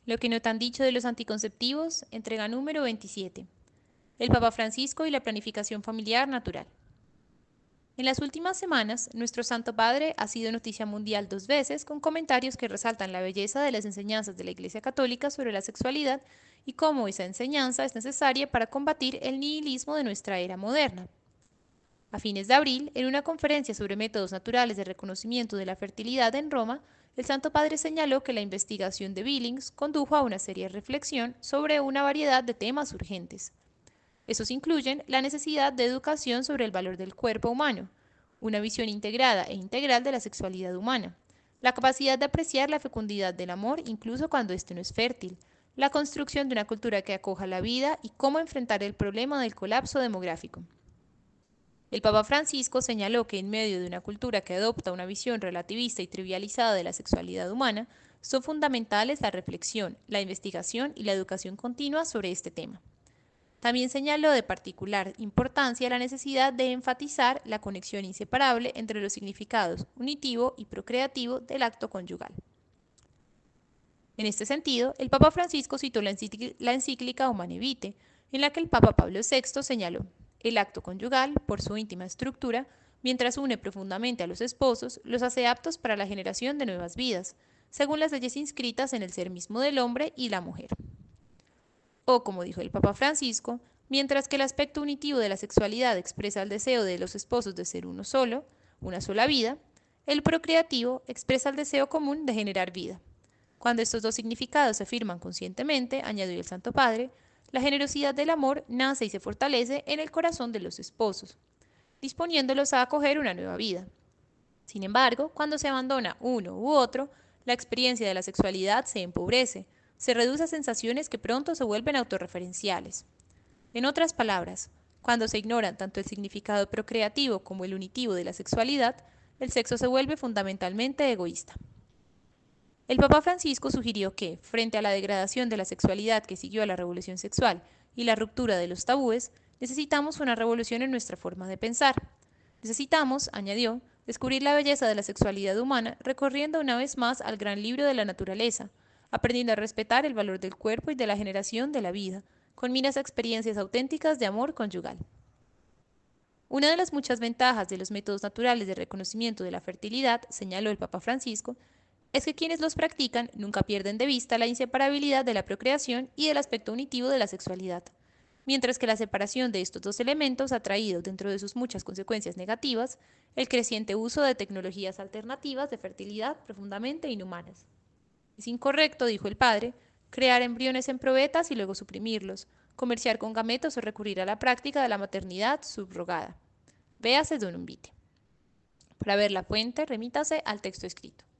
Lo que no te han dicho de los anticonceptivos, entrega número 27. El Papa Francisco y la planificación familiar natural. En las últimas semanas, nuestro Santo Padre ha sido noticia mundial 2 veces con comentarios que resaltan la belleza de las enseñanzas de la Iglesia Católica sobre la sexualidad y cómo esa enseñanza es necesaria para combatir el nihilismo de nuestra era moderna. A fines de abril, en una conferencia sobre métodos naturales de reconocimiento de la fertilidad en Roma, el Santo Padre señaló que la investigación de Billings condujo a una seria reflexión sobre una variedad de temas urgentes. Estos incluyen la necesidad de educación sobre el valor del cuerpo humano, una visión integrada e integral de la sexualidad humana, la capacidad de apreciar la fecundidad del amor incluso cuando éste no es fértil, la construcción de una cultura que acoja la vida y cómo enfrentar el problema del colapso demográfico. El Papa Francisco señaló que en medio de una cultura que adopta una visión relativista y trivializada de la sexualidad humana, son fundamentales la reflexión, la investigación y la educación continua sobre este tema. También señaló de particular importancia la necesidad de enfatizar la conexión inseparable entre los significados unitivo y procreativo del acto conyugal. En este sentido, el Papa Francisco citó la encíclica Humane Vitae, en la que el Papa Pablo VI señaló: el acto conyugal, por su íntima estructura, mientras une profundamente a los esposos, los hace aptos para la generación de nuevas vidas, según las leyes inscritas en el ser mismo del hombre y la mujer. O, como dijo el Papa Francisco, mientras que el aspecto unitivo de la sexualidad expresa el deseo de los esposos de ser uno solo, una sola vida, el procreativo expresa el deseo común de generar vida. Cuando estos dos significados se afirman conscientemente, añadió el Santo Padre, la generosidad del amor nace y se fortalece en el corazón de los esposos, disponiéndolos a acoger una nueva vida. Sin embargo, cuando se abandona uno u otro, la experiencia de la sexualidad se empobrece, se reduce a sensaciones que pronto se vuelven autorreferenciales. En otras palabras, cuando se ignoran tanto el significado procreativo como el unitivo de la sexualidad, el sexo se vuelve fundamentalmente egoísta. El Papa Francisco sugirió que, frente a la degradación de la sexualidad que siguió a la revolución sexual y la ruptura de los tabúes, necesitamos una revolución en nuestra forma de pensar. Necesitamos, añadió, descubrir la belleza de la sexualidad humana recorriendo una vez más al gran libro de la naturaleza, aprendiendo a respetar el valor del cuerpo y de la generación de la vida, con miras a experiencias auténticas de amor conyugal. Una de las muchas ventajas de los métodos naturales de reconocimiento de la fertilidad, señaló el Papa Francisco, es que quienes los practican nunca pierden de vista la inseparabilidad de la procreación y del aspecto unitivo de la sexualidad, mientras que la separación de estos dos elementos ha traído, dentro de sus muchas consecuencias negativas, el creciente uso de tecnologías alternativas de fertilidad profundamente inhumanas. Es incorrecto, dijo el padre, crear embriones en probetas y luego suprimirlos, comerciar con gametos o recurrir a la práctica de la maternidad subrogada. Véase Donum Vitae. Para ver la fuente, remítase al texto escrito.